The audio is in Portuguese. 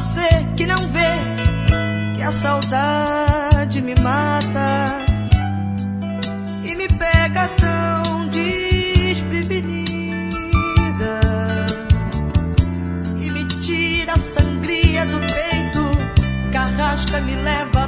você que não vê que a saudade me mata e me pega tão desprevenida e me tira a sangria do peito, carrasca me leva